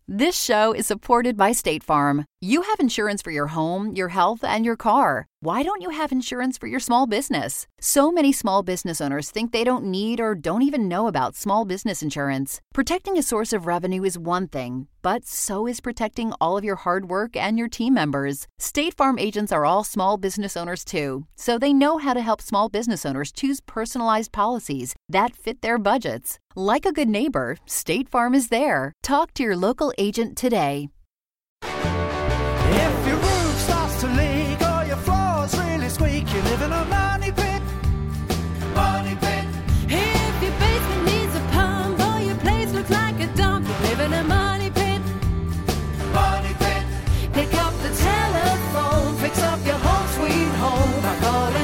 This show is supported by State Farm. You have insurance for your home, your health, and your car. Why don't you have insurance for your small business? So many small business owners think they don't need or don't even know about small business insurance. Protecting a source of revenue is one thing, but so is protecting all of your hard work and your team members. State Farm agents are all small business owners too, so they know how to help small business owners choose personalized policies that fit their budgets. Like a good neighbor, State Farm is there. Talk to your local agent today. If your roof starts to leak or your floor's really squeak, you live in a money pit. Money pit. If your basement needs a pump or your place looks like a dump, you live in a money pit. Money pit. Pick up the telephone, fix up your home sweet home by calling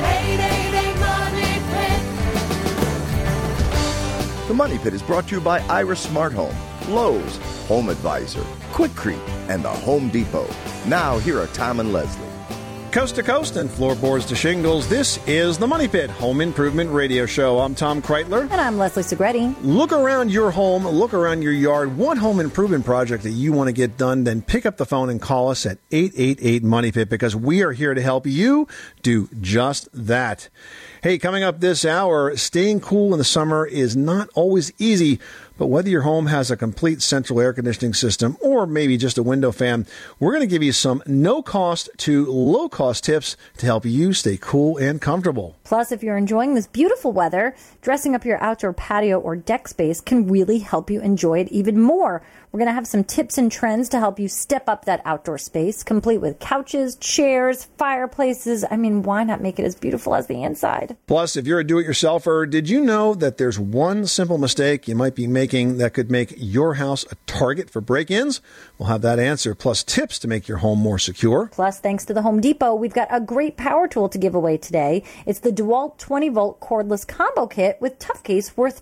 888 Money Pit. The Money Pit is brought to you by Ira Smart Home, Lowe's, Home Advisor, Quikrete, and the Home Depot. Now, here are Tom and Leslie. Coast to coast and floorboards to shingles, this is the Money Pit Home Improvement Radio Show. I'm Tom Kreitler. And I'm Leslie Segretti. Look around your home, look around your yard, what home improvement project that you want to get done, then pick up the phone and call us at 888-MONEY-PIT because we are here to help you do just that. Hey, coming up this hour, staying cool in the summer is not always easy, but whether your home has a complete central air conditioning system or maybe just a window fan, we're going to give you some no-cost to low-cost tips to help you stay cool and comfortable. Plus, if you're enjoying this beautiful weather, dressing up your outdoor patio or deck space can really help you enjoy it even more. We're going to have some tips and trends to help you step up that outdoor space, complete with couches, chairs, fireplaces. I mean, why not make it as beautiful as the inside? Plus, if you're a do-it-yourselfer, did you know that there's one simple mistake you might be making that could make your house a target for break-ins? We'll have that answer, plus tips to make your home more secure. Plus, thanks to the Home Depot, we've got a great power tool to give away today. It's the DeWalt 20-volt cordless combo kit with Tough Case worth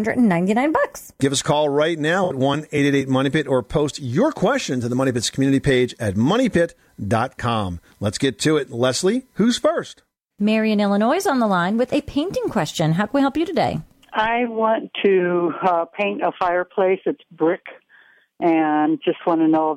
$299. Give us a call right now at 1-888-MONEY-PIT or post your question to the Money Pit's community page at moneypit.com. Let's get to it. Leslie, who's first? Mary in Illinois is on the line with a painting question. How can we help you today? I want to paint a fireplace. It's brick, and just want to know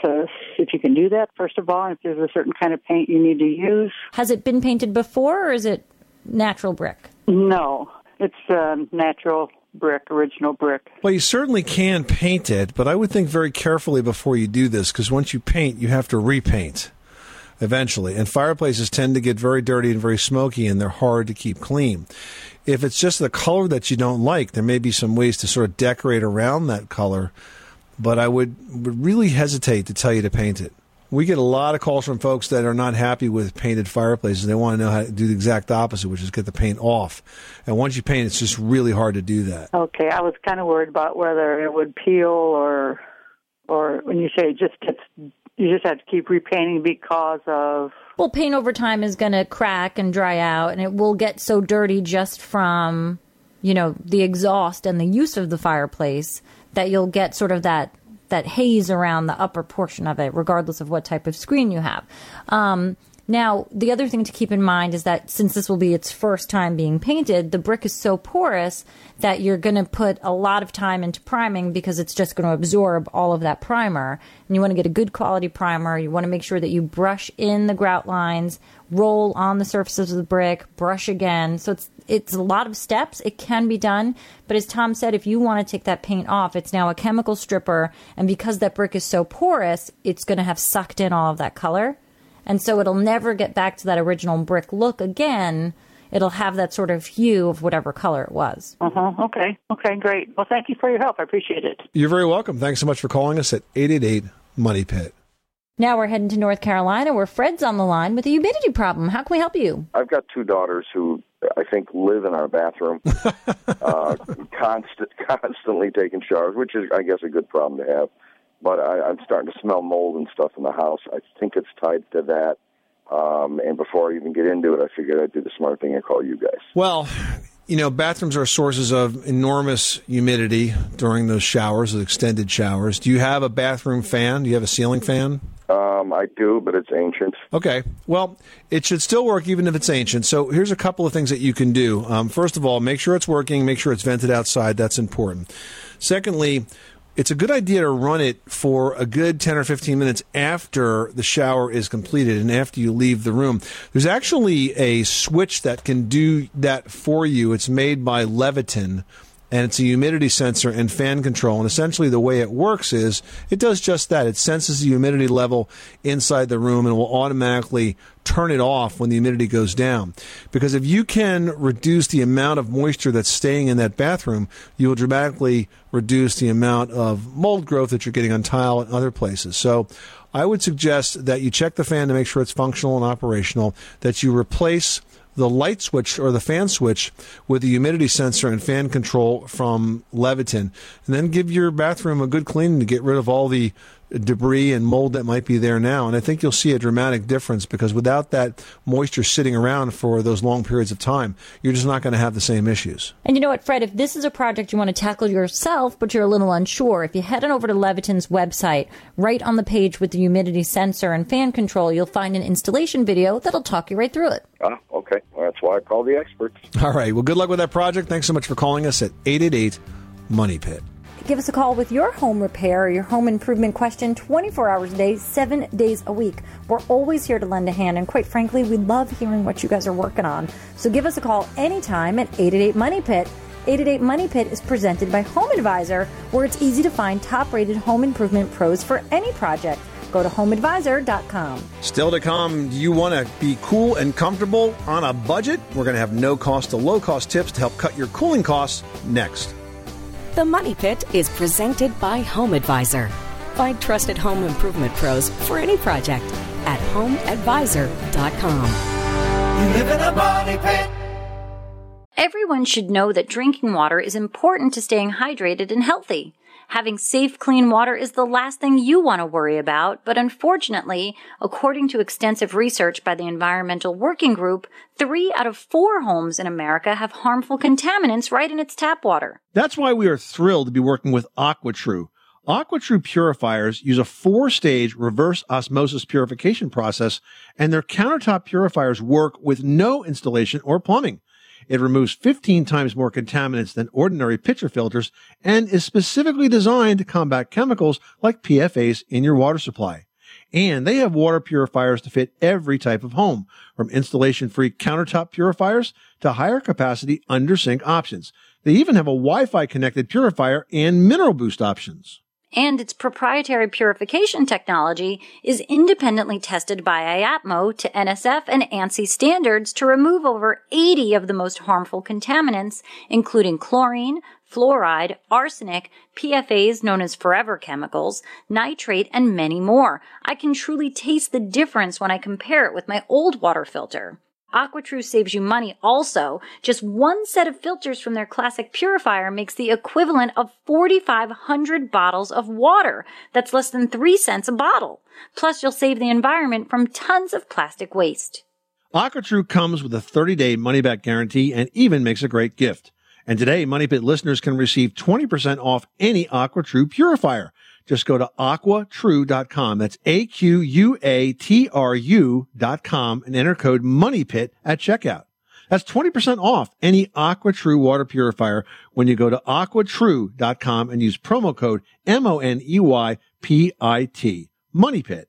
if you can do that, first of all, and if there's a certain kind of paint you need to use. Has it been painted before, or is it natural brick? No, it's natural brick, original brick. Well, you certainly can paint it, but I would think very carefully before you do this, because once you paint, you have to repaint eventually. And fireplaces tend to get very dirty and very smoky, and they're hard to keep clean. If it's just the color that you don't like, there may be some ways to sort of decorate around that color, but I would really hesitate to tell you to paint it. We get a lot of calls from folks that are not happy with painted fireplaces. They want to know how to do the exact opposite, which is get the paint off. And once you paint, it's just really hard to do that. Okay, I was kind of worried about whether it would peel or when you say you just have to keep repainting because of... Well, paint over time is going to crack and dry out, and it will get so dirty just from, the exhaust and the use of the fireplace that you'll get sort of that haze around the upper portion of it, regardless of what type of screen you have. Now, the other thing to keep in mind is that since this will be its first time being painted, the brick is so porous that you're going to put a lot of time into priming because it's just going to absorb all of that primer. And you want to get a good quality primer. You want to make sure that you brush in the grout lines, roll on the surfaces of the brick, brush again. So it's a lot of steps. It can be done. But as Tom said, if you want to take that paint off, it's now a chemical stripper. And because that brick is so porous, it's going to have sucked in all of that color. And so it'll never get back to that original brick look again. It'll have that sort of hue of whatever color it was. Okay, great. Well, thank you for your help. I appreciate it. You're very welcome. Thanks so much for calling us at 888-MONEY-PIT. Now we're heading to North Carolina, where Fred's on the line with a humidity problem. How can we help you? I've got two daughters who I think live in our bathroom, constantly taking showers, which is, I guess, a good problem to have. But I'm starting to smell mold and stuff in the house. I think it's tied to that. And before I even get into it, I figured I'd do the smart thing and call you guys. Well, bathrooms are sources of enormous humidity during those showers, those extended showers. Do you have a bathroom fan? Do you have a ceiling fan? I do, but it's ancient. Okay. Well, it should still work even if it's ancient. So here's a couple of things that you can do. First of all, make sure it's working. Make sure it's vented outside. That's important. Secondly, it's a good idea to run it for a good 10 or 15 minutes after the shower is completed and after you leave the room. There's actually a switch that can do that for you. It's made by Leviton, and it's a humidity sensor and fan control. And essentially the way it works is it does just that. It senses the humidity level inside the room and will automatically turn it off when the humidity goes down. Because if you can reduce the amount of moisture that's staying in that bathroom, you will dramatically reduce the amount of mold growth that you're getting on tile and other places. So I would suggest that you check the fan to make sure it's functional and operational, that you replace the light switch or the fan switch with the humidity sensor and fan control from Leviton, and then give your bathroom a good cleaning to get rid of all the debris and mold that might be there now. And I think you'll see a dramatic difference, because without that moisture sitting around for those long periods of time, you're just not going to have the same issues. And you know what, Fred, if this is a project you want to tackle yourself, but you're a little unsure, if you head on over to Leviton's website, right on the page with the humidity sensor and fan control, you'll find an installation video that'll talk you right through it. Okay. Well, that's why I call the experts. All right. Well, good luck with that project. Thanks so much for calling us at 888-MONEY-PIT. Give us a call with your home repair or your home improvement question 24 hours a day, 7 days a week. We're always here to lend a hand, and quite frankly, we love hearing what you guys are working on. So give us a call anytime at 888-MONEY-PIT. 888-MONEY-PIT is presented by Home Advisor, where it's easy to find top-rated home improvement pros for any project. Go to homeadvisor.com. Still to come, do you want to be cool and comfortable on a budget? We're going to have no-cost to low-cost tips to help cut your cooling costs next. The Money Pit is presented by Home Advisor. Find trusted home improvement pros for any project at homeadvisor.com. You live in a money pit. Everyone should know that drinking water is important to staying hydrated and healthy. Having safe, clean water is the last thing you want to worry about, but unfortunately, according to extensive research by the Environmental Working Group, 3 out of 4 homes in America have harmful contaminants right in its tap water. That's why we are thrilled to be working with AquaTrue. AquaTrue purifiers use a 4-stage reverse osmosis purification process, and their countertop purifiers work with no installation or plumbing. It removes 15 times more contaminants than ordinary pitcher filters and is specifically designed to combat chemicals like PFAS in your water supply. And they have water purifiers to fit every type of home, from installation-free countertop purifiers to higher capacity under-sink options. They even have a Wi-Fi connected purifier and mineral boost options. And its proprietary purification technology is independently tested by IAPMO to NSF and ANSI standards to remove over 80 of the most harmful contaminants, including chlorine, fluoride, arsenic, PFAS known as forever chemicals, nitrate, and many more. I can truly taste the difference when I compare it with my old water filter. AquaTrue saves you money also. Just one set of filters from their classic purifier makes the equivalent of 4,500 bottles of water. That's less than 3 cents a bottle. Plus, you'll save the environment from tons of plastic waste. AquaTrue comes with a 30-day money-back guarantee and even makes a great gift. And today, Money Pit listeners can receive 20% off any AquaTrue purifier. Just go to aquatrue.com. That's AQUATRU.com and enter code MONEYPIT at checkout. That's 20% off any AquaTrue water purifier when you go to aquatrue.com and use promo code MONEYPIT. Money Pit.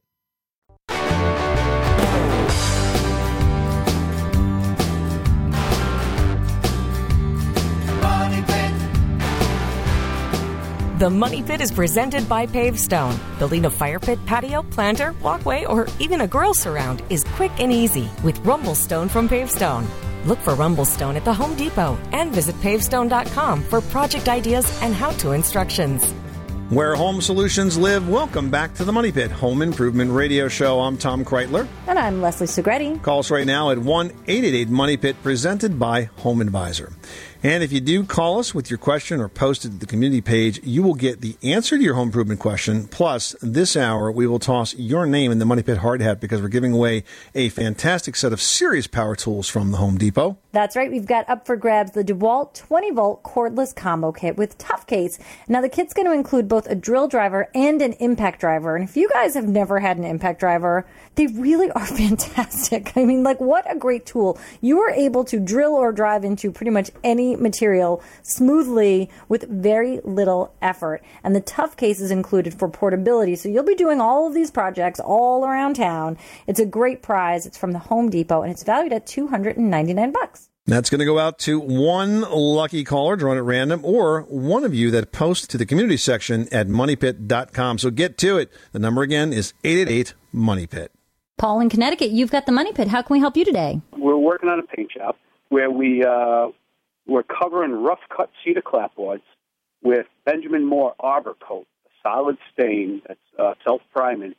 The Money Pit is presented by Pavestone. Building a fire pit, patio, planter, walkway, or even a grill surround is quick and easy with Rumblestone from Pavestone. Look for Rumblestone at the Home Depot and visit pavestone.com for project ideas and how-to instructions. Where home solutions live, welcome back to the Money Pit Home Improvement Radio Show. I'm Tom Kreitler. And I'm Leslie Segretti. Call us right now at 1-888-MONEY-PIT, presented by Home Advisor. And if you do call us with your question or post it to the community page, you will get the answer to your home improvement question. Plus, this hour, we will toss your name in the Money Pit hard hat because we're giving away a fantastic set of serious power tools from the Home Depot. That's right. We've got up for grabs the DeWalt 20-volt cordless combo kit with Tough Case. Now, the kit's going to include both a drill driver and an impact driver. And if you guys have never had an impact driver, they really are fantastic. I mean, like, what a great tool. You are able to drill or drive into pretty much any any material smoothly with very little effort. And the Tough Case is included for portability. So you'll be doing all of these projects all around town. It's a great prize. It's from the Home Depot, and it's valued at $299. That's going to go out to one lucky caller, drawn at random, or one of you that posts to the community section at moneypit.com. So get to it. The number again is 888-MONEYPIT. Paul in Connecticut, you've got the Money Pit. How can we help you today? We're working on a paint job where we're covering rough-cut cedar clapboards with Benjamin Moore Arbor Coat, a solid stain that's self-priming.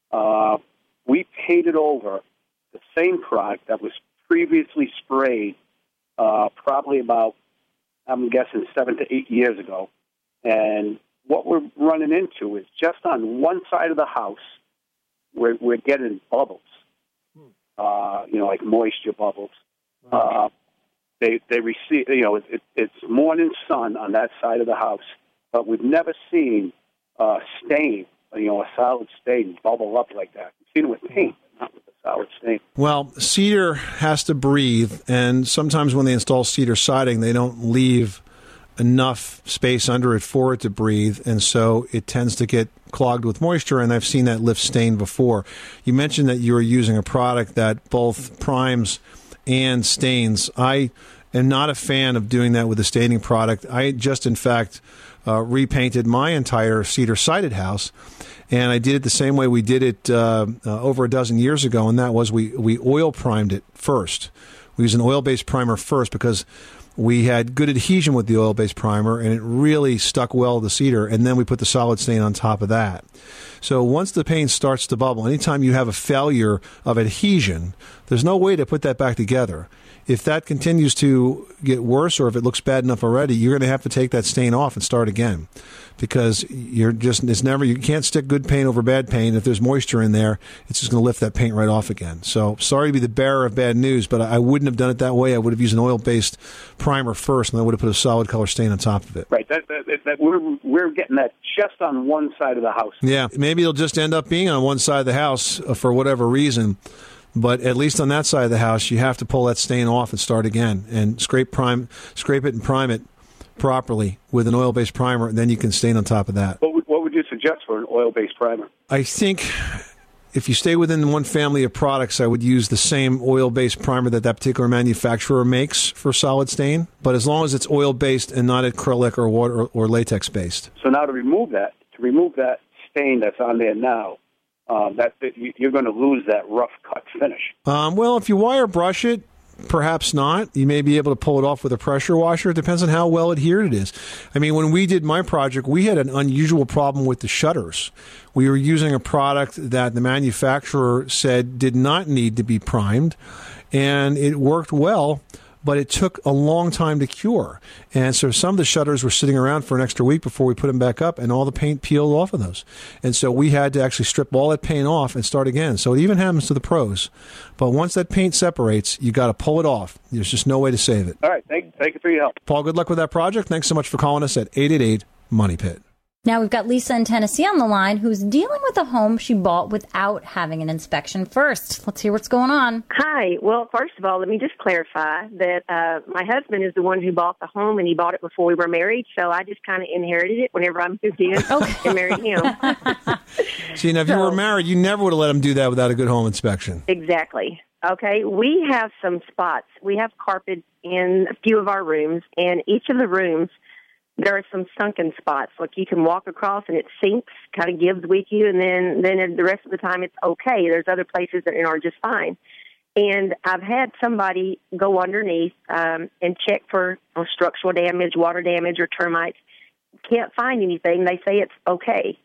We painted over the same product that was previously sprayed probably about, I'm guessing, 7 to 8 years ago. And what we're running into is just on one side of the house, we're getting bubbles, like moisture bubbles. They receive, it's morning sun on that side of the house, but we've never seen a stain, a solid stain bubble up like that. We've seen it with paint, but not with a solid stain. Well, cedar has to breathe, and sometimes when they install cedar siding, they don't leave enough space under it for it to breathe, and so it tends to get clogged with moisture, and I've seen that lift stain before. You mentioned that you were using a product that both primes and stains. I am not a fan of doing that with a staining product. I just, in fact, repainted my entire cedar-sided house, and I did it the same way we did it over a dozen years ago, and that was we oil primed it first. We used an oil-based primer first because we had good adhesion with the oil-based primer, and it really stuck well to the cedar, and then we put the solid stain on top of that. So once the paint starts to bubble, anytime you have a failure of adhesion, there's no way to put that back together. If that continues to get worse, or if it looks bad enough already, you're going to have to take that stain off and start again, because you can't stick good paint over bad paint. If there's moisture in there, it's just going to lift that paint right off again. So sorry to be the bearer of bad news, but I wouldn't have done it that way. I would have used an oil-based primer first, and I would have put a solid color stain on top of it. Right. That we're getting that just on one side of the house. Yeah, maybe it'll just end up being on one side of the house for whatever reason. But at least on that side of the house, you have to pull that stain off and start again, and scrape it and prime it properly with an oil-based primer, and then you can stain on top of that. What would you suggest for an oil-based primer? I think if you stay within one family of products, I would use the same oil-based primer that particular manufacturer makes for solid stain, but as long as it's oil-based and not acrylic or water or latex-based. So now to remove that stain that's on there now, you're going to lose that rough cut finish. Well, if you wire brush it, perhaps not. You may be able to pull it off with a pressure washer. It depends on how well adhered it is. I mean, when we did my project, we had an unusual problem with the shutters. We were using a product that the manufacturer said did not need to be primed, and it worked well, but it took a long time to cure. And so some of the shutters were sitting around for an extra week before we put them back up, and all the paint peeled off of those. And so we had to actually strip all that paint off and start again. So it even happens to the pros. But once that paint separates, you got to pull it off. There's just no way to save it. All right. Thank you for your help. Paul, good luck with that project. Thanks so much for calling us at 888-MONEYPIT. Now we've got Lisa in Tennessee on the line who's dealing with a home she bought without having an inspection first. Let's hear what's going on. Hi. Well, first of all, let me just clarify that my husband is the one who bought the home, and he bought it before we were married, so I just kind of inherited it whenever I moved in and married him. See, now if you were married, you never would have let him do that without a good home inspection. Exactly. Okay, we have some spots. We have carpet in a few of our rooms, and each of the rooms, there are some sunken spots. Like you can walk across and it sinks, kind of gives with you, and then the rest of the time it's okay. There's other places that are just fine. And I've had somebody go underneath and check for structural damage, water damage, or termites. Can't find anything. They say it's okay.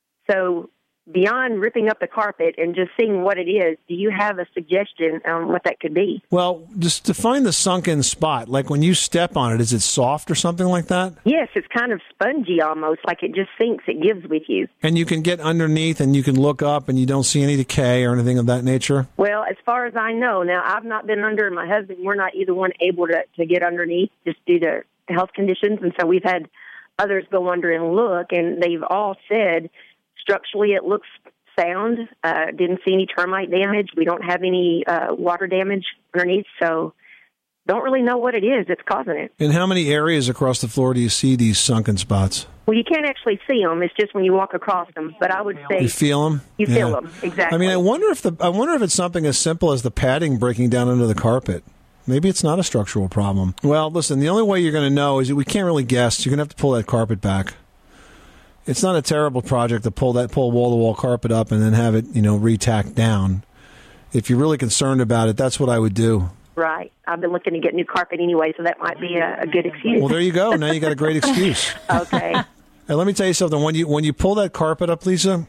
So beyond ripping up the carpet and just seeing what it is, do you have a suggestion on what that could be? Well, just to find the sunken spot, like when you step on it, is it soft or something like that? Yes, it's kind of spongy almost, like it just sinks, it gives with you. And you can get underneath and you can look up and you don't see any decay or anything of that nature? Well, as far as I know, now I've not been under, and my husband, we're not either one able to get underneath just due to health conditions, and so we've had others go under and look, and they've all said structurally it looks sound. Didn't see any termite damage. We don't have any water damage underneath. So don't really know what it is that's causing it. In how many areas across the floor do you see these sunken spots? Well, you can't actually see them. It's just when you walk across them. But I would say You feel them? You feel them, exactly. I mean, I wonder if it's something as simple as the padding breaking down under the carpet. Maybe it's not a structural problem. Well, listen, the only way you're going to know is that we can't really guess. You're going to have to pull that carpet back. It's not a terrible project to pull wall-to-wall carpet up and then have it, re-tacked down. If you're really concerned about it, that's what I would do. Right. I've been looking to get new carpet anyway, so that might be a good excuse. Well, there you go. Now you got a great excuse. Okay. Hey, let me tell you something. When you pull that carpet up, Lisa,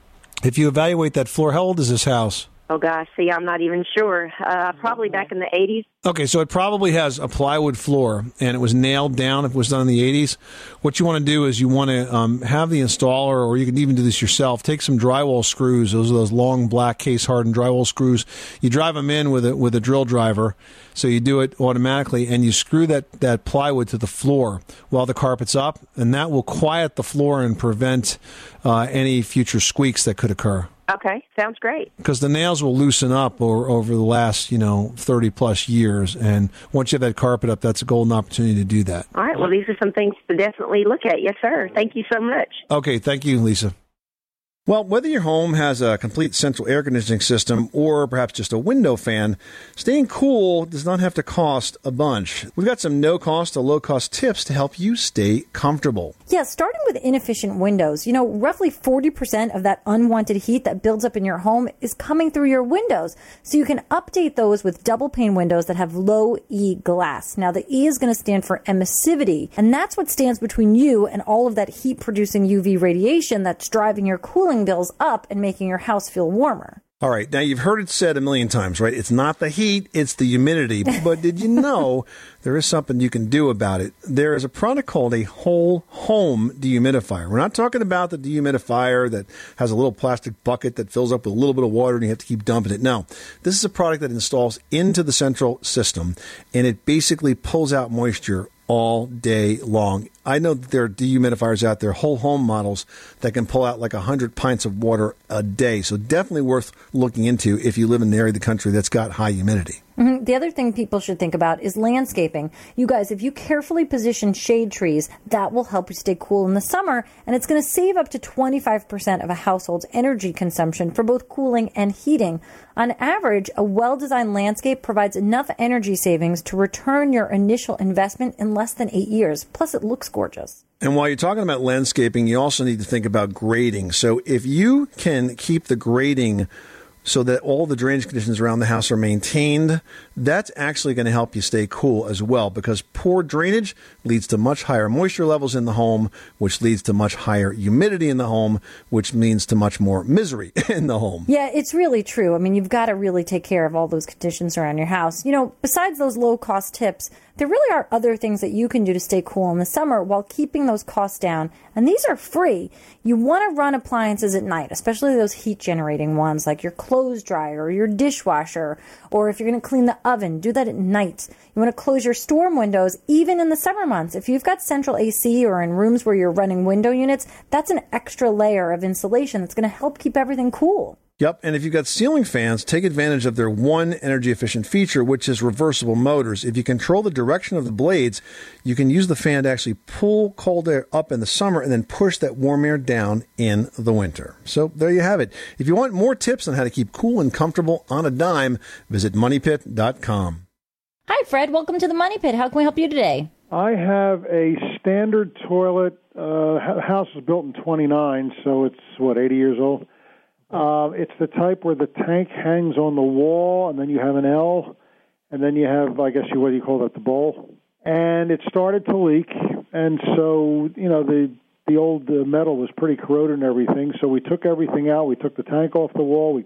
if you evaluate that floor, how old is this house? Oh, gosh. See, I'm not even sure. Probably back in the 80s. Okay, so it probably has a plywood floor, and it was nailed down if it was done in the 80s. What you want to do is you want to have the installer, or you can even do this yourself, take some drywall screws. Those are those long, black, case-hardened drywall screws. You drive them in with a drill driver, so you do it automatically, and you screw that plywood to the floor while the carpet's up, and that will quiet the floor and prevent any future squeaks that could occur. Okay, sounds great. Because the nails will loosen up over the last, 30-plus years. And once you have that carpet up, that's a golden opportunity to do that. All right, well, these are some things to definitely look at. Yes, sir. Thank you so much. Okay, thank you, Lisa. Well, whether your home has a complete central air conditioning system or perhaps just a window fan, staying cool does not have to cost a bunch. We've got some no-cost to low-cost tips to help you stay comfortable. Yeah, starting with inefficient windows. Roughly 40% of that unwanted heat that builds up in your home is coming through your windows. So you can update those with double pane windows that have low E glass. Now, the E is going to stand for emissivity, and that's what stands between you and all of that heat-producing UV radiation that's driving your cooling bills up and making your house feel warmer. All right, now you've heard it said a million times, right? It's not the heat, it's the humidity. But did you know there is something you can do about it? There is a product called a whole home dehumidifier. We're not talking about the dehumidifier that has a little plastic bucket that fills up with a little bit of water and you have to keep dumping it. No, this is a product that installs into the central system, and it basically pulls out moisture all day long. I know that there are dehumidifiers out there, whole home models, that can pull out like 100 pints of water a day. So definitely worth looking into if you live in an area of the country that's got high humidity. Mm-hmm. The other thing people should think about is landscaping. You guys, if you carefully position shade trees, that will help you stay cool in the summer, and it's going to save up to 25% of a household's energy consumption for both cooling and heating. On average, a well-designed landscape provides enough energy savings to return your initial investment in less than 8 years. Plus, it looks gorgeous. And while you're talking about landscaping, you also need to think about grading. So if you can keep the grading so that all the drainage conditions around the house are maintained, that's actually going to help you stay cool as well, because poor drainage leads to much higher moisture levels in the home, which leads to much higher humidity in the home, which means to much more misery in the home. Yeah, it's really true. I mean, you've got to really take care of all those conditions around your house. Besides those low-cost tips, there really are other things that you can do to stay cool in the summer while keeping those costs down. And these are free. You want to run appliances at night, especially those heat-generating ones like your clothes dryer or your dishwasher, or if you're going to clean the oven, do that at night. You want to close your storm windows even in the summer months. If you've got central AC or in rooms where you're running window units, that's an extra layer of insulation that's going to help keep everything cool. Yep, and if you've got ceiling fans, take advantage of their one energy-efficient feature, which is reversible motors. If you control the direction of the blades, you can use the fan to actually pull cold air up in the summer and then push that warm air down in the winter. So there you have it. If you want more tips on how to keep cool and comfortable on a dime, visit moneypit.com. Hi, Fred. Welcome to the Money Pit. How can we help you today? I have a standard toilet. House was built in 29, so it's, 80 years old? It's the type where the tank hangs on the wall, and then you have an L, and then you have, what do you call that, the bowl? And it started to leak, and so, the old metal was pretty corroded and everything, so we took everything out. We took the tank off the wall.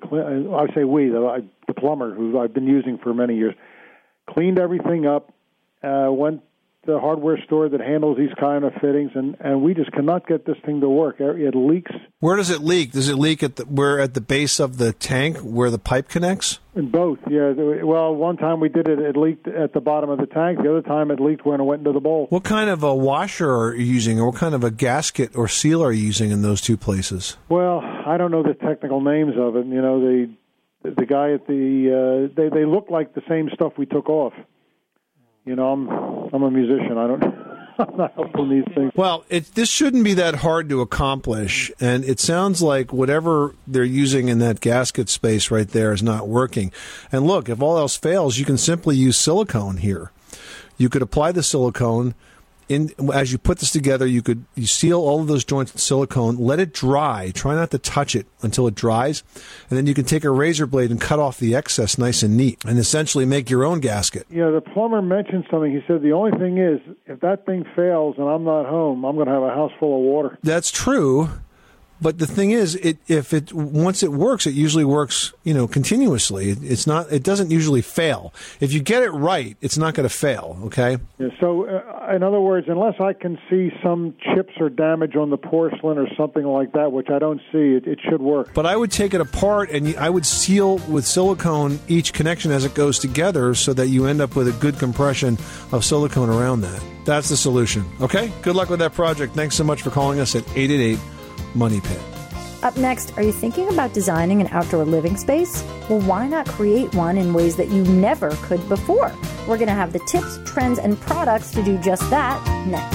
The plumber, who I've been using for many years, cleaned everything up, went to the hardware store that handles these kind of fittings, and we just cannot get this thing to work. It leaks. Where does it leak? Does it leak at the base of the tank where the pipe connects? In both, yeah. Well, one time we did it leaked at the bottom of the tank. The other time it leaked when it went into the bowl. What kind of a washer are you using, or what kind of a gasket or seal are you using in those two places? Well, I don't know the technical names of it. The guy at they look like the same stuff we took off. You know, I'm a musician. I'm not helping these things. Well, this shouldn't be that hard to accomplish, and it sounds like whatever they're using in that gasket space right there is not working. And look, if all else fails, you can simply use silicone here. You could apply the silicone. As you put this together, you seal all of those joints with silicone, let it dry. Try not to touch it until it dries. And then you can take a razor blade and cut off the excess nice and neat and essentially make your own gasket. Yeah, the plumber mentioned something. He said the only thing is, if that thing fails and I'm not home, I'm going to have a house full of water. That's true. But the thing is, once it works, it usually works, continuously. It doesn't usually fail. If you get it right, it's not going to fail. Okay. Yeah, so, in other words, unless I can see some chips or damage on the porcelain or something like that, which I don't see, it should work. But I would take it apart and I would seal with silicone each connection as it goes together, so that you end up with a good compression of silicone around that. That's the solution. Okay. Good luck with that project. Thanks so much for calling us at 888 Money Pit. Up next, are you thinking about designing an outdoor living space? Well, why not create one in ways that you never could before? We're going to have the tips, trends, and products to do just that next.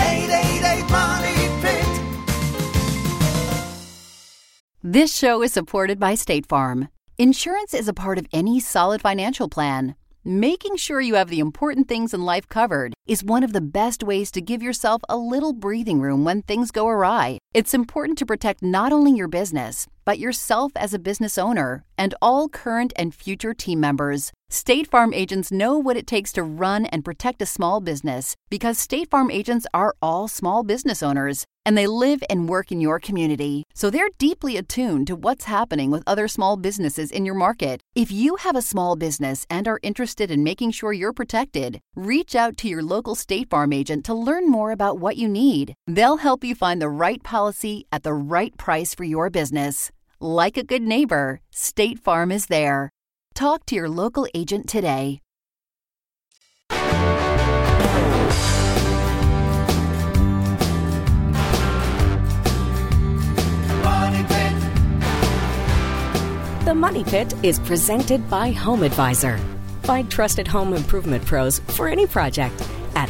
888 Money Pit. This show is supported by State Farm. Insurance is a part of any solid financial plan. Making sure you have the important things in life covered is one of the best ways to give yourself a little breathing room when things go awry. It's important to protect not only your business, but yourself as a business owner and all current and future team members. State Farm agents know what it takes to run and protect a small business, because State Farm agents are all small business owners, and they live and work in your community. So they're deeply attuned to what's happening with other small businesses in your market. If you have a small business and are interested in making sure you're protected, reach out to your local State Farm agent to learn more about what you need. They'll help you find the right policy at the right price for your business. Like a good neighbor, State Farm is there. Talk to your local agent today. The Money Pit is presented by Home Advisor. Find trusted home improvement pros for any project at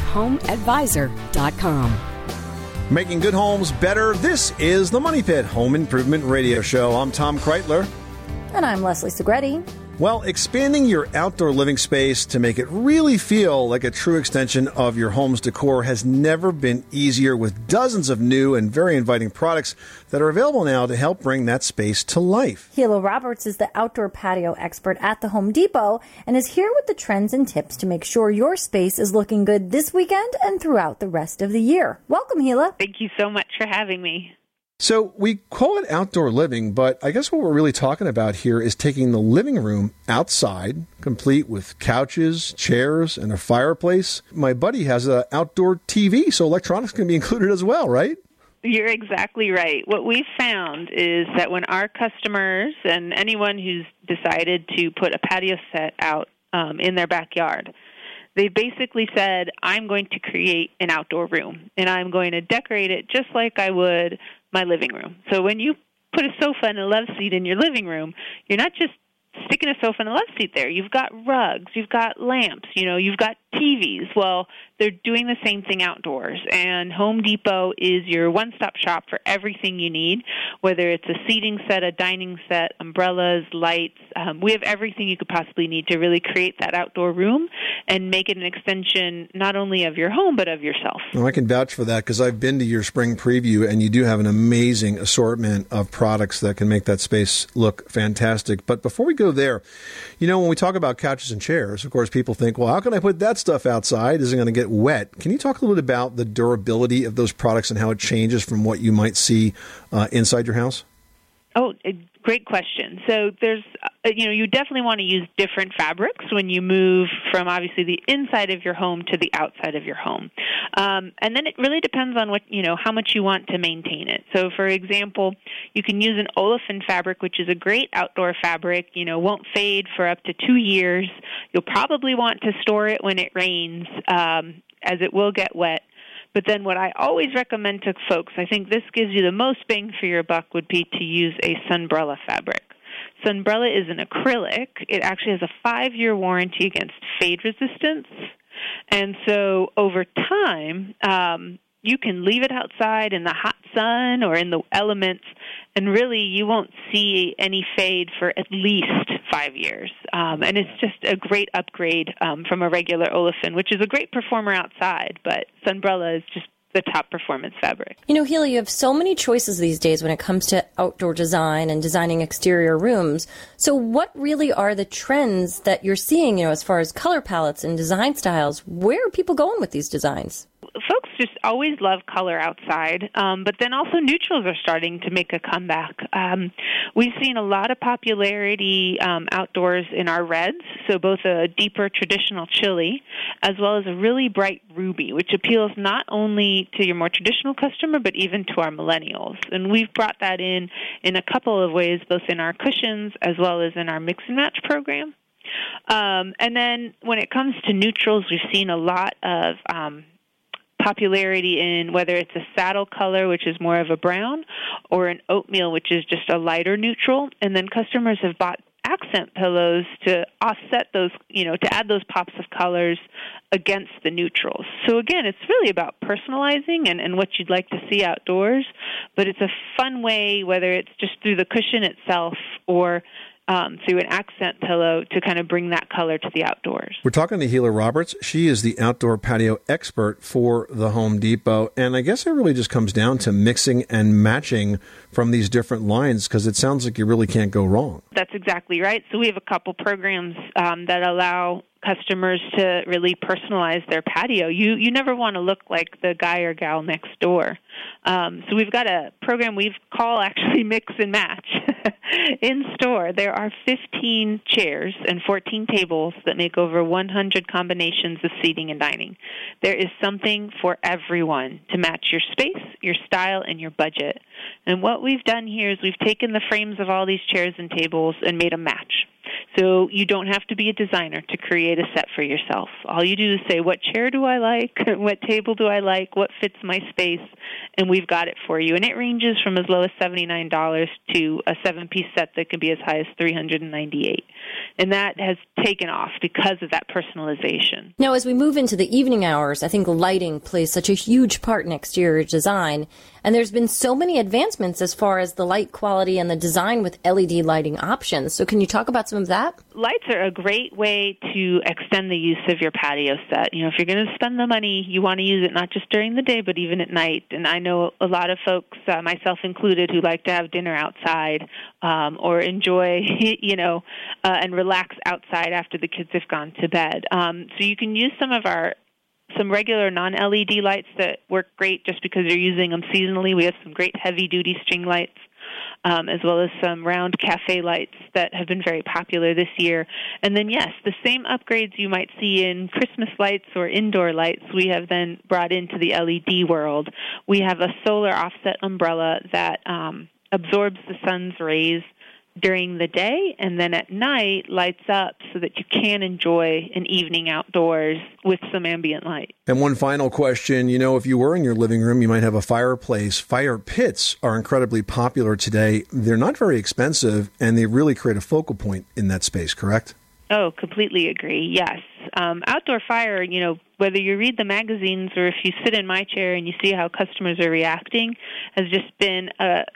homeadvisor.com. Making good homes better. This is the Money Pit Home Improvement Radio Show. I'm Tom Kreitler. And I'm Leslie Segretti. Well, expanding your outdoor living space to make it really feel like a true extension of your home's decor has never been easier, with dozens of new and very inviting products that are available now to help bring that space to life. Hila Roberts is the outdoor patio expert at the Home Depot and is here with the trends and tips to make sure your space is looking good this weekend and throughout the rest of the year. Welcome, Hila. Thank you so much for having me. So we call it outdoor living, but I guess what we're really talking about here is taking the living room outside, complete with couches, chairs, and a fireplace. My buddy has an outdoor TV, so electronics can be included as well, right? You're exactly right. What we've found is that when our customers and anyone who's decided to put a patio set out in their backyard, they basically said, I'm going to create an outdoor room, and I'm going to decorate it just like I would my living room. So when you put a sofa and a love seat in your living room, you're not just sticking a sofa and a love seat there. You've got rugs, you've got lamps, you've got TVs. Well, they're doing the same thing outdoors. And Home Depot is your one-stop shop for everything you need, whether it's a seating set, a dining set, umbrellas, lights. We have everything you could possibly need to really create that outdoor room and make it an extension not only of your home but of yourself. Well, I can vouch for that because I've been to your spring preview, and you do have an amazing assortment of products that can make that space look fantastic. But before we go there, when we talk about couches and chairs, of course, people think, well, how can I put that stuff outside? Is it going to get wet? Can you talk a little bit about the durability of those products and how it changes from what you might see inside your house? Oh, great question. So there's, you definitely want to use different fabrics when you move from obviously the inside of your home to the outside of your home. And then it really depends on how much you want to maintain it. So for example, you can use an olefin fabric, which is a great outdoor fabric, won't fade for up to 2 years. You'll probably want to store it when it rains, as it will get wet. But then what I always recommend to folks, I think this gives you the most bang for your buck, would be to use a Sunbrella fabric. Sunbrella is an acrylic. It actually has a 5-year warranty against fade resistance. And so over time, you can leave it outside in the hot sun or in the elements, and really you won't see any fade for at least 5 years. And it's just a great upgrade from a regular olefin, which is a great performer outside, but Sunbrella is just the top performance fabric. You know, Healy, you have so many choices these days when it comes to outdoor design and designing exterior rooms. So what really are the trends that you're seeing, you know, as far as color palettes and design styles? Where are people going with these designs? Folks just always love color outside, but then also neutrals are starting to make a comeback. We've seen a lot of popularity outdoors in our reds, so both a deeper traditional chili as well as a really bright ruby, which appeals not only to your more traditional customer but even to our millennials. And we've brought that in a couple of ways, both in our cushions as well as in our mix and match program. And then when it comes to neutrals, we've seen a lot of popularity in whether it's a saddle color, which is more of a brown, or an oatmeal, which is just a lighter neutral. And then customers have bought accent pillows to offset those, you know, to add those pops of colors against the neutrals. So again, it's really about personalizing and what you'd like to see outdoors, but it's a fun way, whether it's just through the cushion itself or through an accent pillow, to kind of bring that color to the outdoors. We're talking to Gila Roberts. She is the outdoor patio expert for the Home Depot. And I guess it really just comes down to mixing and matching from these different lines, because it sounds like you really can't go wrong. That's exactly right. So we have a couple programs that allow customers to really personalize their patio. You never want to look like the guy or gal next door. So we've got a program we call actually Mix and Match. In store, there are 15 chairs and 14 tables that make over 100 combinations of seating and dining. There is something for everyone to match your space, your style, and your budget. And what we've done here is we've taken the frames of all these chairs and tables and made a match. So you don't have to be a designer to create a set for yourself. All you do is say, what chair do I like? What table do I like? What fits my space? And we've got it for you. And it ranges from as low as $79 to a 7-piece set that can be as high as $398. And that has taken off because of that personalization. Now, as we move into the evening hours, I think lighting plays such a huge part in exterior design. And there's been so many advancements as far as the light quality and the design with LED lighting options. So can you talk about some of that? Lights are a great way to extend the use of your patio set. You know, if you're going to spend the money, you want to use it not just during the day, but even at night. And I know a lot of folks, myself included, who like to have dinner outside or enjoy, and relax outside after the kids have gone to bed. So you can use some regular non-LED lights that work great just because you're using them seasonally. We have some great heavy-duty string lights, as well as some round cafe lights that have been very popular this year. And then, yes, the same upgrades you might see in Christmas lights or indoor lights, we have then brought into the LED world. We have a solar offset umbrella that absorbs the sun's rays during the day, and then at night lights up so that you can enjoy an evening outdoors with some ambient light. And one final question, if you were in your living room, you might have a fireplace. Fire pits are incredibly popular today. They're not very expensive, and they really create a focal point in that space, correct? Oh, completely agree, yes. Outdoor fire, whether you read the magazines or if you sit in my chair and you see how customers are reacting, has just been,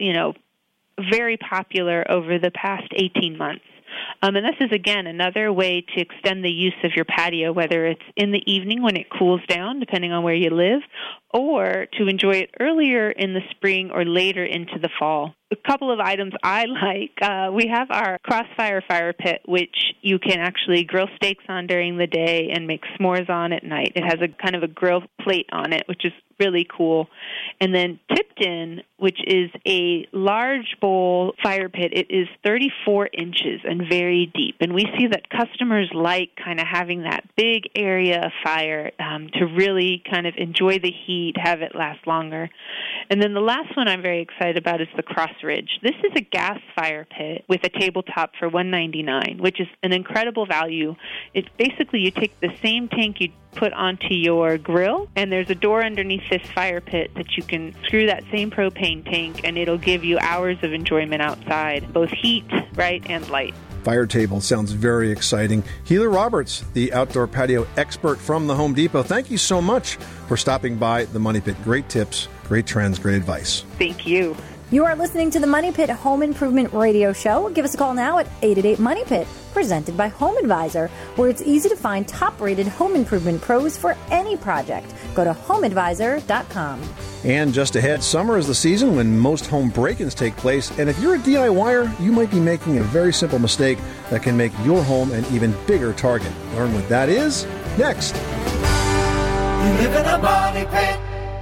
very popular over the past 18 months. And this is, again, another way to extend the use of your patio, whether it's in the evening when it cools down, depending on where you live, or to enjoy it earlier in the spring or later into the fall. A couple of items I like. We have our Crossfire fire pit, which you can actually grill steaks on during the day and make s'mores on at night. It has a kind of a grill plate on it, which is really cool. And then Tipton, which is a large bowl fire pit. It is 34 inches and very deep. And we see that customers like kind of having that big area of fire to really kind of enjoy the heat, have it last longer. And then the last one I'm very excited about is the Cross Ridge. This is a gas fire pit with a tabletop for $199, which is an incredible value. It's basically you take the same tank you put onto your grill, and there's a door underneath this fire pit that you can screw that same propane tank, and it'll give you hours of enjoyment outside, both heat, right, and light. fire table. Sounds very exciting. Healer Roberts, the outdoor patio expert from the Home Depot. Thank you so much for stopping by the Money Pit. Great tips, great trends, great advice. Thank you. You are listening to the Money Pit Home Improvement Radio Show. Give us a call now at 888-MONEY-PIT, presented by Home Advisor, where it's easy to find top-rated home improvement pros for any project. Go to homeadvisor.com. And just ahead, summer is the season when most home break-ins take place. And if you're a DIYer, you might be making a very simple mistake that can make your home an even bigger target. Learn what that is next. You live in a money pit.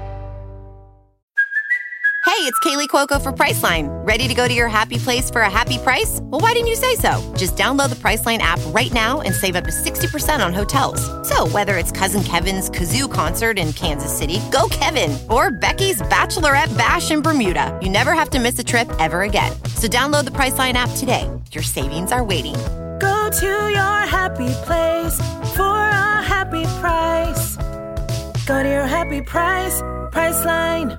Hey, it's Kaylee Cuoco for Priceline. Ready to go to your happy place for a happy price? Well, why didn't you say so? Just download the Priceline app right now and save up to 60% on hotels. So whether it's Cousin Kevin's Kazoo Concert in Kansas City, go Kevin, or Becky's Bachelorette Bash in Bermuda, you never have to miss a trip ever again. So download the Priceline app today. Your savings are waiting. Go to your happy place for a happy price. Go to your happy price, Priceline.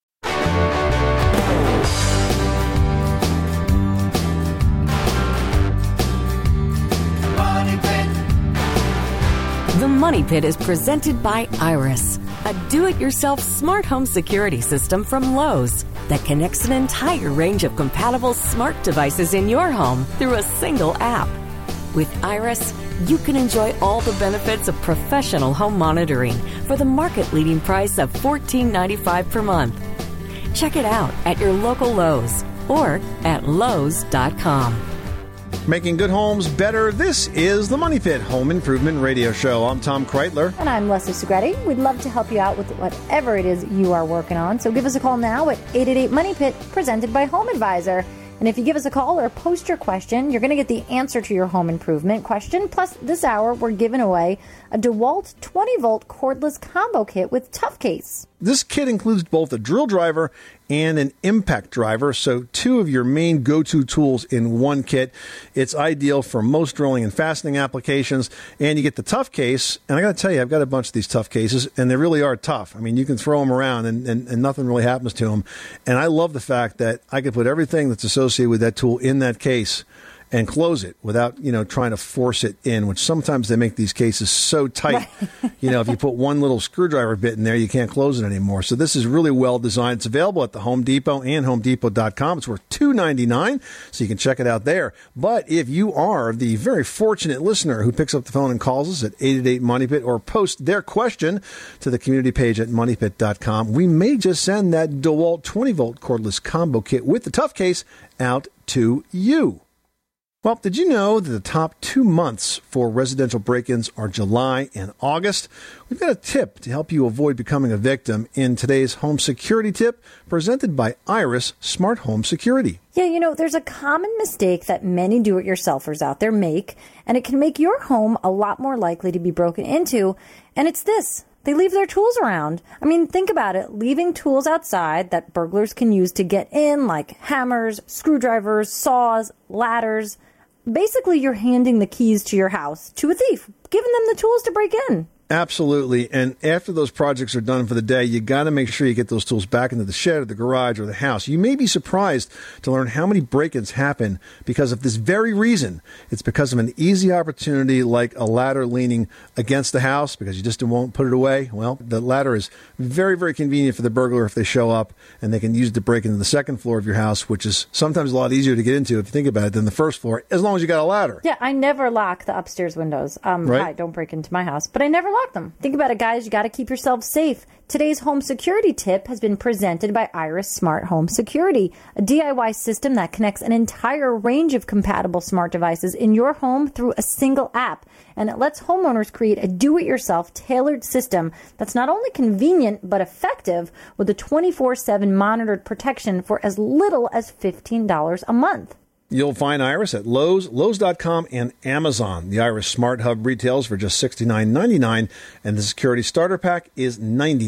The Money Pit is presented by Iris, a do-it-yourself smart home security system from Lowe's that connects an entire range of compatible smart devices in your home through a single app. With Iris, you can enjoy all the benefits of professional home monitoring for the market-leading price of $14.95 per month. Check it out at your local Lowe's or at Lowes.com. Making good homes better. This is the Money Pit Home Improvement Radio Show. I'm Tom Kreitler. And I'm Leslie Segretti. We'd love to help you out with whatever it is you are working on. So give us a call now at 888-MONEY-PIT, presented by Home Advisor. And if you give us a call or post your question, you're going to get the answer to your home improvement question. Plus, this hour, we're giving away a DeWalt 20-volt cordless combo kit with Tough Case. This kit includes both a drill driver and an impact driver, so two of your main go-to tools in one kit. It's ideal for most drilling and fastening applications, and you get the Tough Case. And I got to tell you, I've got a bunch of these Tough Cases, and they really are tough. I mean, you can throw them around, and nothing really happens to them. And I love the fact that I can put everything that's associated with that tool in that case and close it without, trying to force it in, which sometimes they make these cases so tight. Right. If you put one little screwdriver bit in there, you can't close it anymore. So this is really well designed. It's available at the Home Depot and HomeDepot.com. It's worth $2.99, so you can check it out there. But if you are the very fortunate listener who picks up the phone and calls us at 888-MONEY-PIT or post their question to the community page at MoneyPit.com, we may just send that DeWalt 20-volt cordless combo kit with the Tough Case out to you. Well, did you know that the top 2 months for residential break-ins are July and August? We've got a tip to help you avoid becoming a victim in today's home security tip presented by Iris Smart Home Security. Yeah, there's a common mistake that many do-it-yourselfers out there make, and it can make your home a lot more likely to be broken into, and it's this. They leave their tools around. I mean, think about it. Leaving tools outside that burglars can use to get in, like hammers, screwdrivers, saws, ladders. Basically, you're handing the keys to your house to a thief, giving them the tools to break in. Absolutely. And after those projects are done for the day, you got to make sure you get those tools back into the shed or the garage or the house. You may be surprised to learn how many break-ins happen because of this very reason. It's because of an easy opportunity like a ladder leaning against the house because you just won't put it away. Well, the ladder is very, very convenient for the burglar if they show up, and they can use it to break into the second floor of your house, which is sometimes a lot easier to get into if you think about it than the first floor, as long as you got a ladder. Yeah, I never lock the upstairs windows. Right? Hi, don't break into my house, but I never lock them. Think about it, guys. You got to keep yourself safe. Today's home security tip has been presented by Iris Smart Home Security, a DIY system that connects an entire range of compatible smart devices in your home through a single app. And it lets homeowners create a do-it-yourself tailored system that's not only convenient but effective with a 24/7 monitored protection for as little as $15 a month. You'll find Iris at Lowe's, Lowes.com, and Amazon. The Iris Smart Hub retails for just $69.99, and the security starter pack is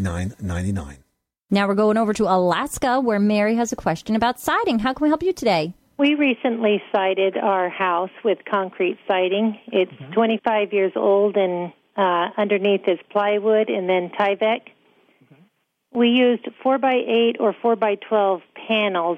$99.99. Now we're going over to Alaska, where Mary has a question about siding. How can we help you today? We recently sided our house with concrete siding. It's 25 years old, and underneath is plywood and then Tyvek. We used 4x8 or 4x12 panels,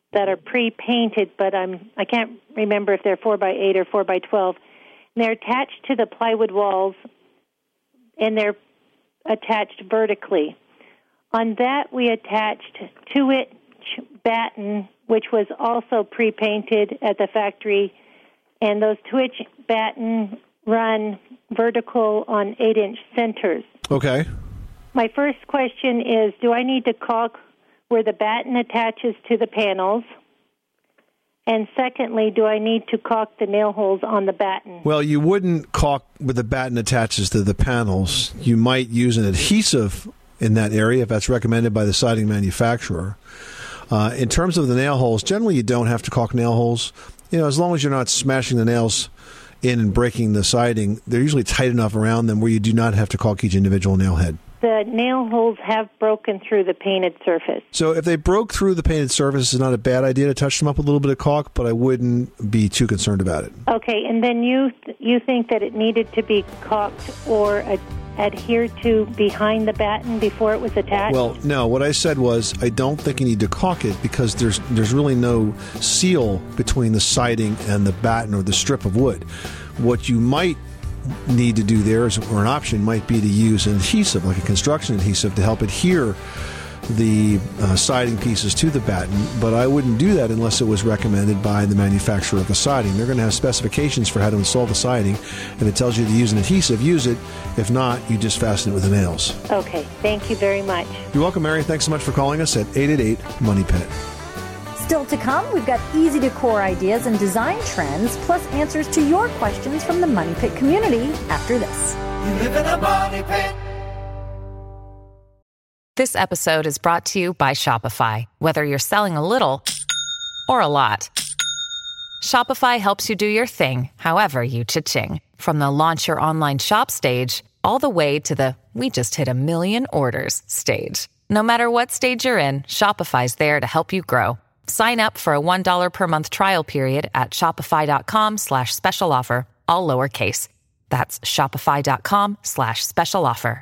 that are pre-painted, but I can't remember if they're 4x8 or 4x12. And they're attached to the plywood walls, and they're attached vertically. On that, we attached 2-inch batten, which was also pre-painted at the factory, and those 2-inch batten run vertical on 8-inch centers. Okay. My first question is, do I need to caulk where the batten attaches to the panels? And secondly, do I need to caulk the nail holes on the batten? Well, you wouldn't caulk where the batten attaches to the panels. You might use an adhesive in that area if that's recommended by the siding manufacturer. In terms of the nail holes, generally you don't have to caulk nail holes. As long as you're not smashing the nails in and breaking the siding, they're usually tight enough around them where you do not have to caulk each individual nail head. The nail holes have broken through the painted surface. So if they broke through the painted surface, it's not a bad idea to touch them up with a little bit of caulk, but I wouldn't be too concerned about it. Okay, and then you think that it needed to be caulked or adhered to behind the batten before it was attached? Well, no. What I said was I don't think you need to caulk it because there's really no seal between the siding and the batten or the strip of wood. What you might need to do there is, or an option might be to use an adhesive, like a construction adhesive, to help adhere the siding pieces to the batten, but I wouldn't do that unless it was recommended by the manufacturer of the siding. They're going to have specifications for how to install the siding, and it tells you to use an adhesive. Use it. If not, you just fasten it with the nails. Okay. Thank you very much. You're welcome, Mary. Thanks so much for calling us at 888-MONEY-PIT. Still to come, we've got easy decor ideas and design trends, plus answers to your questions from the Money Pit community after this. You live in a money pit. This episode is brought to you by Shopify. Whether you're selling a little or a lot, Shopify helps you do your thing, however you cha-ching. From the launch your online shop stage, all the way to the we just hit 1 million orders stage. No matter what stage you're in, Shopify's there to help you grow. Sign up for a $1 per month trial period at shopify.com/special offer, all lowercase. That's shopify.com/special offer.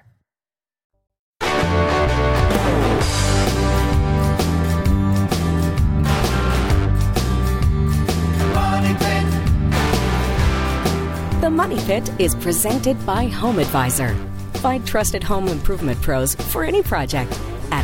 The Money Pit is presented by Home Advisor. Find trusted home improvement pros for any project at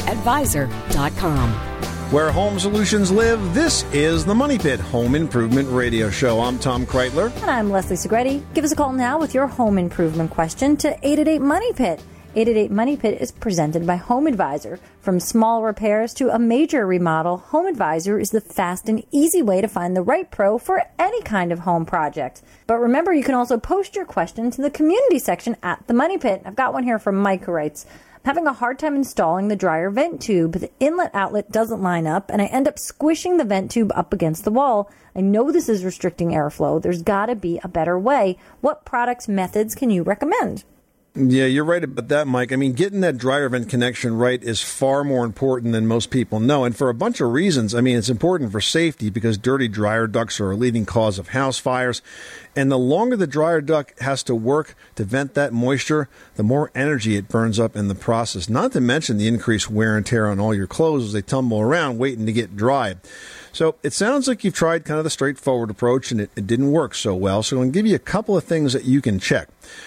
homeadvisor.com. Where home solutions live, this is the Money Pit Home Improvement Radio Show. I'm Tom Kreitler. And I'm Leslie Segretti. Give us a call now with your home improvement question to 888-MONEY-PIT. 888-MONEY-PIT is presented by Home Advisor. From small repairs to a major remodel, Home Advisor is the fast and easy way to find the right pro for any kind of home project. But remember, you can also post your question to the community section at the Money Pit. I've got one here from Mike who writes, I'm having a hard time installing the dryer vent tube. The inlet outlet doesn't line up, and I end up squishing the vent tube up against the wall. I know this is restricting airflow. There's got to be a better way. What products, methods can you recommend? Yeah, you're right about that, Mike. I mean, getting that dryer vent connection right is far more important than most people know, and for a bunch of reasons. I mean, it's important for safety because dirty dryer ducts are a leading cause of house fires, and the longer the dryer duct has to work to vent that moisture, the more energy it burns up in the process, not to mention the increased wear and tear on all your clothes as they tumble around waiting to get dry. So it sounds like you've tried kind of the straightforward approach, and it didn't work so well, so I'm going to give you a couple of things that you can check.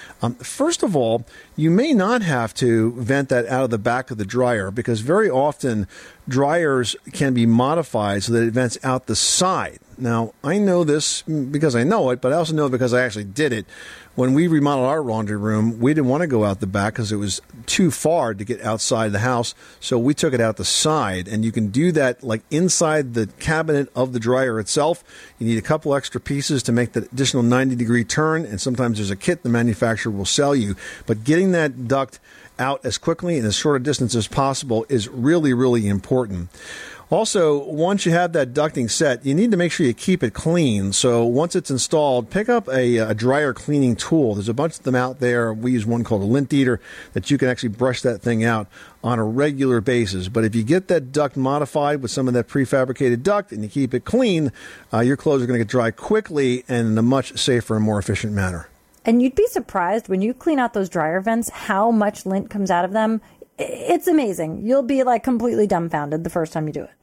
First of all, you may not have to vent that out of the back of the dryer because very often dryers can be modified so that it vents out the side. Now, I know this because I know it, but I also know it because I actually did it. When we remodeled our laundry room, we didn't want to go out the back because it was too far to get outside the house, so we took it out the side, and you can do that like inside the cabinet of the dryer itself. You need a couple extra pieces to make the additional 90-degree turn, and sometimes there's a kit the manufacturer will sell you, but getting that duct out as quickly and as short a distance as possible is really, really important. Also, once you have that ducting set, you need to make sure you keep it clean. So once it's installed, pick up a dryer cleaning tool. There's a bunch of them out there. We use one called a lint eater that you can actually brush that thing out on a regular basis. But if you get that duct modified with some of that prefabricated duct and you keep it clean, your clothes are going to get dry quickly and in a much safer and more efficient manner. And you'd be surprised when you clean out those dryer vents how much lint comes out of them. It's amazing. You'll be like completely dumbfounded the first time you do it.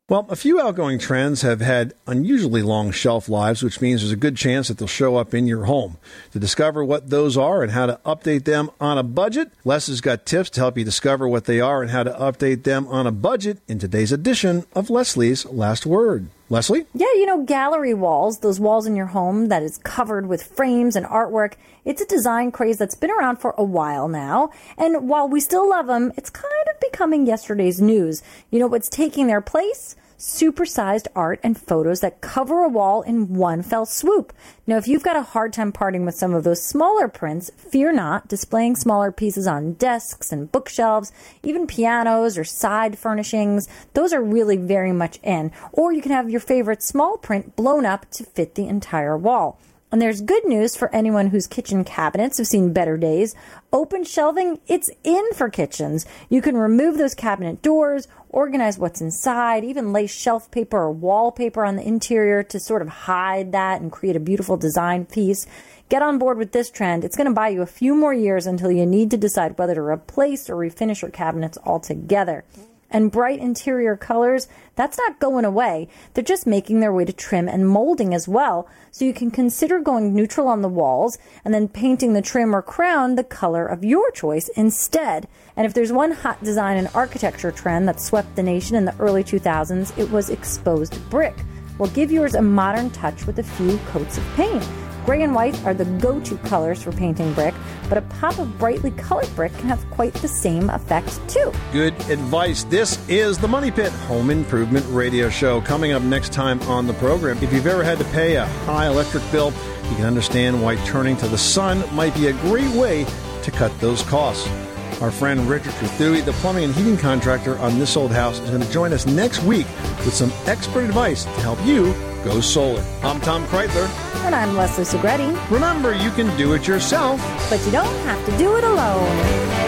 Well, a few outgoing trends have had unusually long shelf lives, which means there's a good chance that they'll show up in your home. To discover what those are and how to update them on a budget, Les has got tips to help you discover what they are and how to update them on a budget in today's edition of Leslie's Last Word. Leslie? Yeah, gallery walls, those walls in your home that is covered with frames and artwork, it's a design craze that's been around for a while now. And while we still love them, it's kind of becoming yesterday's news. You know what's taking their place? Supersized art and photos that cover a wall in one fell swoop. Now, if you've got a hard time parting with some of those smaller prints, fear not. Displaying smaller pieces on desks and bookshelves, even pianos or side furnishings, those are really very much in. Or you can have your favorite small print blown up to fit the entire wall. And there's good news for anyone whose kitchen cabinets have seen better days. Open shelving, it's in for kitchens. You can remove those cabinet doors, organize what's inside, even lay shelf paper or wallpaper on the interior to sort of hide that and create a beautiful design piece. Get on board with this trend. It's going to buy you a few more years until you need to decide whether to replace or refinish your cabinets altogether. And bright interior colors, that's not going away. They're just making their way to trim and molding as well. So you can consider going neutral on the walls and then painting the trim or crown the color of your choice instead. And if there's one hot design and architecture trend that swept the nation in the early 2000s, it was exposed brick. Well, give yours a modern touch with a few coats of paint. Gray and white are the go-to colors for painting brick, but a pop of brightly colored brick can have quite the same effect too. Good advice. This is the Money Pit Home Improvement Radio Show. Coming up next time on the program, if you've ever had to pay a high electric bill, you can understand why turning to the sun might be a great way to cut those costs. Our friend Richard Trethewey, the plumbing and heating contractor on This Old House, is going to join us next week with some expert advice to help you go solar. I'm Tom Kreitler. And I'm Leslie Segretti. Remember, you can do it yourself, but you don't have to do it alone.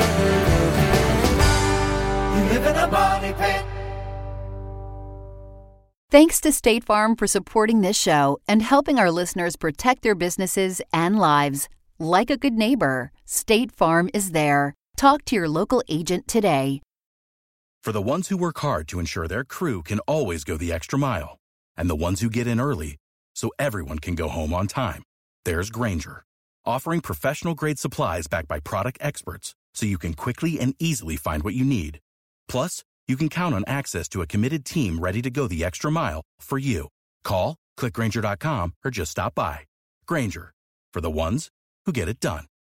You live in a money pit. Thanks to State Farm for supporting this show and helping our listeners protect their businesses and lives. Like a good neighbor, State Farm is there. Talk to your local agent today. For the ones who work hard to ensure their crew can always go the extra mile, and the ones who get in early so everyone can go home on time, there's Grainger, offering professional-grade supplies backed by product experts so you can quickly and easily find what you need. Plus, you can count on access to a committed team ready to go the extra mile for you. Call, click Grainger.com, or just stop by. Grainger, for the ones who get it done.